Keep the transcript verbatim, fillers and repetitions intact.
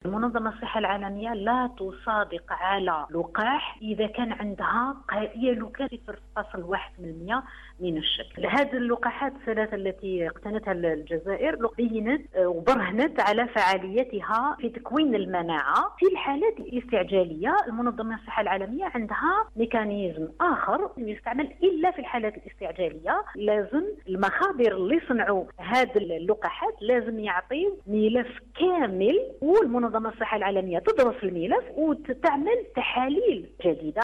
المنظمة الصحة العالمية لا تصادق على لقاح إذا كان عندها هي لقاح صفر فاصل واحد بالمئة من الشك. هذه اللقاحات الثلاثة التي اقتنتها الجزائر بينت وبرهنت على فعاليتها في تكوين المناعة. في الحالات الاستعجالية المنظمة الصحة العالمية عندها ميكانيزم آخر يستعمل إلا في الحالات الاستعجالية. لازم المخابر اللي صنعوا هذه اللقاحات لازم يعطيوا ملف كامل، والمنظمة الصحة العالمية تدرس الملف وتعمل تحاليل جديدة.